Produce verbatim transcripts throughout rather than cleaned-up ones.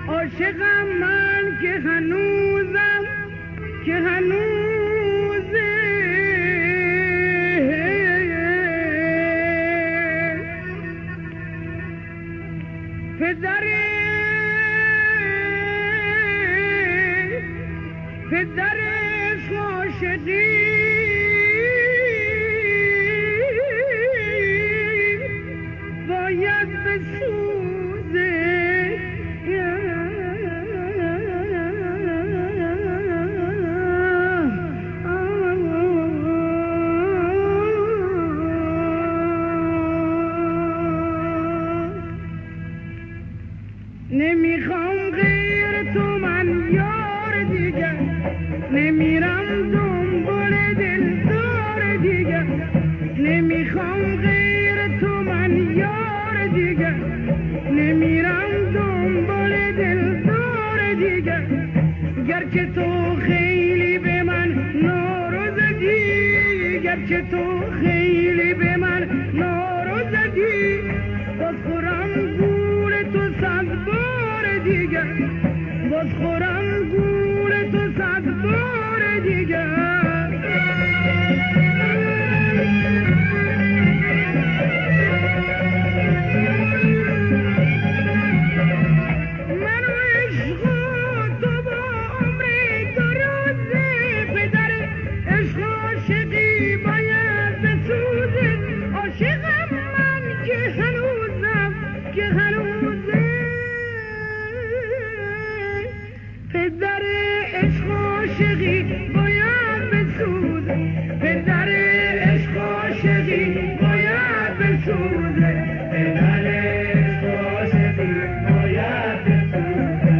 عاشقم من که هنوزم که هنوزه پدر پدر عاشقی باید بسوزه نمیخوام غیر تو من یار دیگر نمیرم دنبال دلدار دیگر نمیخوام غیر تو من یار دیگر نمیرم دنبال دلدار دیگر گرچه تو خیلی به من ناروزدی گرچه تو خیلی به من ناروزدی باز خورم گول تو صد بار دیگر باز خورم گول تو صد بار دیگر پدر عشق عاشقی باید بسوزه پدر عشق عاشقی باید بسوزه پدر عشق عاشقی باید بسوزه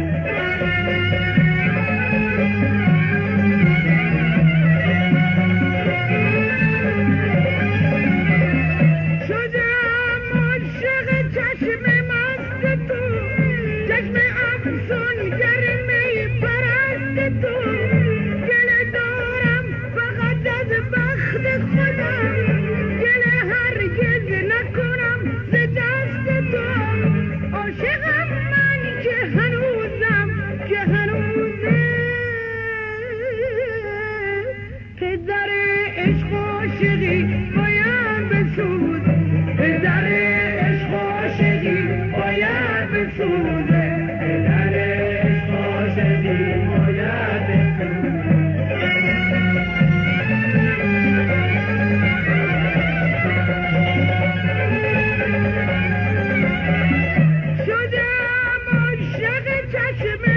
شدم عاشق چشم مست تو چشم افسونگر تو گله دارم فقط از بخت خودم گله هرگز نکنم ز دست تو عاشقم من که هنوزم که هنوزه پدر عشق عاشقی باید بسوز پدر عشق عاشقی باید بسوزه پدر عشق عاشقی شدم عاشق چشم